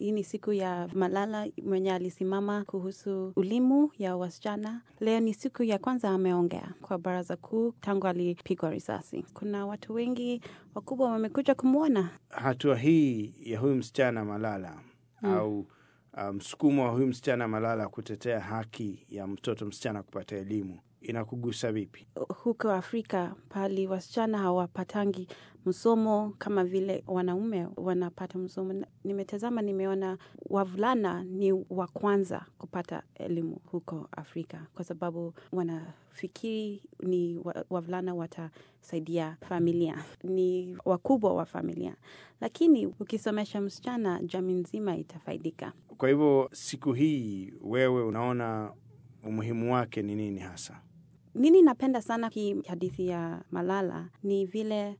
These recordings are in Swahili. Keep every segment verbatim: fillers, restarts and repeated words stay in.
hii ni siku ya Malala mwenye alisimama kuhusu elimu ya wasichana. Leo ni siku ya kwanza ameongea kwa baraza kuu tangu alipigwa risasi. Kuna watu wengi wakubwa wamekuja kumuona. Hatua hii ya huyu msichana Malala hmm. au msukumo um, wa huyu msichana Malala kutetea haki ya mtoto msichana kupata elimu inakugusa vipi? Huko Afrika pali wasichana hawapatangi msomo kama vile wanaume wanapata msomo. Nimetazama nimeona wavulana ni wa kwanza kupata elimu huko Afrika kwa sababu wanafikiri ni wavulana watasaidia familia, ni wakubwa wa familia. Lakini ukisomesha msichana jamii nzima itafaidika. Kwa hivyo siku hii wewe unaona umuhimu wake ni nini hasa? Nini napenda sana hii hadithi ya Malala ni vile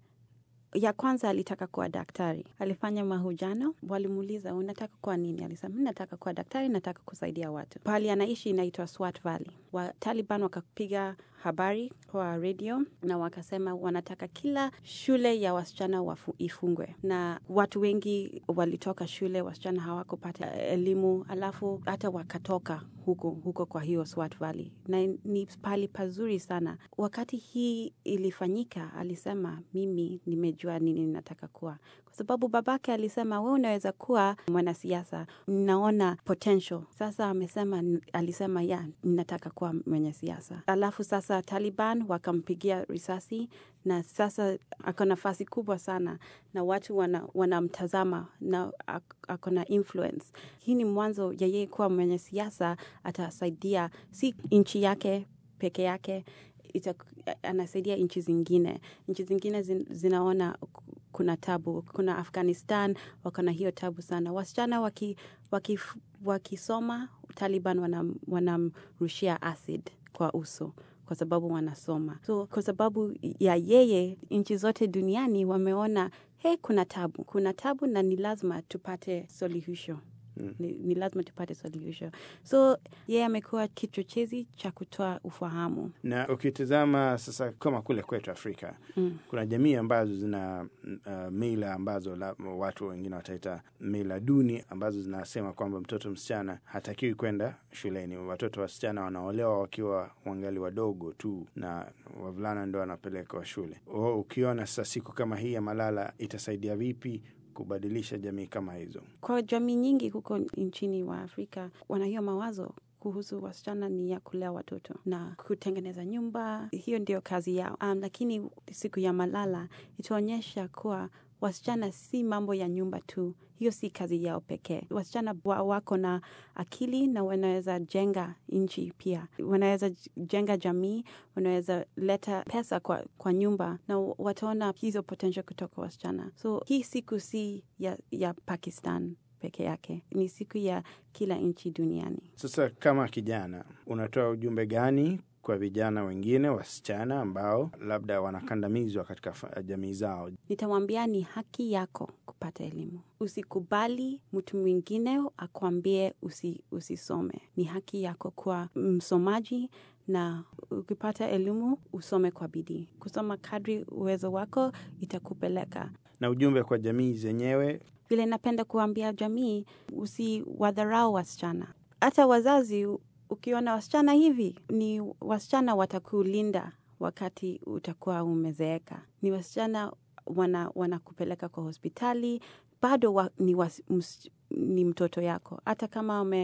ya kwanza alitaka kuwa daktari. Alifanya mahojiano, walimuuliza unataka kuwa nini? Alisema mimi nataka kuwa daktari, nataka kusaidia watu. Pahali anaishi inaitwa Swat Valley. Wa Taliban wakapiga habari kwa radio na wakasema wanataka kila shule ya wasichana wafu, ifungwe. Na watu wengi walitoka shule, wasichana hawakupata elimu, alafu hata wakatoka huko huko kwa hiyo Swat Valley. Na ni pali pazuri sana. Wakati hii ilifanyika, alisema mimi nimejua nini nataka kuwa. Kwa sababu babake alisema wewe unaweza kuwa mwanasiasa, naona potential. Sasa amesema alisema ya ninataka kuwa mwanasiasa. Alafu sasa Taliban wakampigia risasi na sasa ako nafasi kubwa sana na watu wana, wanamtazama na ako na influence. Hii ni mwanzo ya yeye kuwa mwanasiasa, atasaidia si nchi yake peke yake, ita, anasaidia nchi zingine. Nchi zingine zin, zinaona kuna tabu, kuna Afghanistan wakona hiyo tabu sana. Wasichana waki, waki, wakisoma Taliban wanam, wanamrushia acid kwa uso kwa sababu wanasoma. So kwa sababu ya yeye nchi zote duniani wameona hey, kuna tabu, kuna tabu na ni lazima tupate solution. Mm. Ni, ni lazima tupate solution. So yeye amekuwa kichochezi cha kutoa ufahamu. Na ukitazama sasa kama kule kwetu Afrika, mm. kuna jamii ambazo zina uh, mila ambazo la, watu wengine wataita mila duni ambazo zinasema kwamba mtoto msichana hatakiwi kwenda shuleni. Watoto wasichana wanaolewa wakiwa wangali wadogo tu na wavulana ndio wanapelekwa shule. O, ukiona sasa siku kama hii ya Malala itasaidia vipi kubadilisha jamii kama hizo? Kwa jamii nyingi huko nchini wa Afrika wana hiyo mawazo kuhusu wasichana ni ya kulea watoto na kutengeneza nyumba. Hiyo ndio kazi yao. Um, lakini siku ya Malala itaonyesha kuwa wasichana si mambo ya nyumba tu. Hiyo si kazi yao pekee. Wasichana wako na akili na wanaweza jenga nchi pia. Wanaweza jenga jamii, wanaweza leta pesa kwa, kwa nyumba na wataona hizo potential kutoka wasichana. So hii siku si ya, ya Pakistan peke yake. Ni siku ya kila nchi duniani. Sasa kama kijana, unatoa ujumbe gani kwa vijana wengine wasichana ambao labda wanakandamizwa katika jamii zao? Nitamwambia ni haki yako kupata elimu. Usikubali mtu mwingine akwambie usi, usisome. Ni haki yako kuwa msomaji na ukipata elimu usome kwa bidii. Kusoma kadri uwezo wako itakupeleka. Na ujumbe kwa jamii zenyewe? Vile napenda kuambia jamii usiwadharau wasichana. Hata wazazi ukiona wasichana hivi, ni wasichana watakulinda wakati utakuwa umezeeka. Ni wasichana wana wanakupeleka kwa hospitali, bado wa, ni, was, ms, ni mtoto yako. Hata kama ume,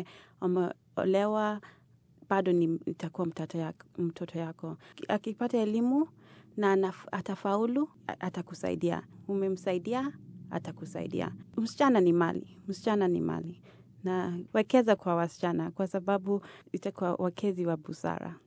umeolewa, bado ni itakuwa mtoto yako, mtoto yako. Akipata elimu na atafaulu, atakusaidia. Umemsaidia, atakusaidia. Msichana ni mali, msichana ni mali. Na wekeza kwa wasichana kwa sababu itakuwa wakezi wa busara.